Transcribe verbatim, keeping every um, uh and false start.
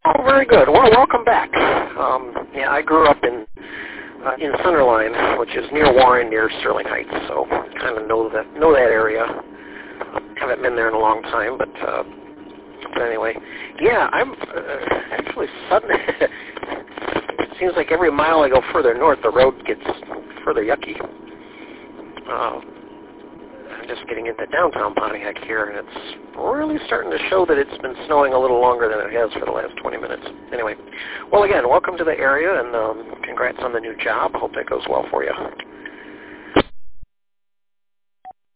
Oh, very good. Well, welcome back. Um, yeah, I grew up in uh, in Sunderland, which is near Warren, near Sterling Heights, so kind of know that know that area. Um, haven't been there in a long time, but uh, but anyway, yeah, I'm uh, actually suddenly. It seems like every mile I go further north, the road gets further yucky. Uh, I'm just getting into downtown Pontiac here, and it's really starting to show that it's been snowing a little longer than it has for the last twenty minutes. Anyway, well, again, welcome to the area, and um, congrats on the new job. Hope that goes well for you.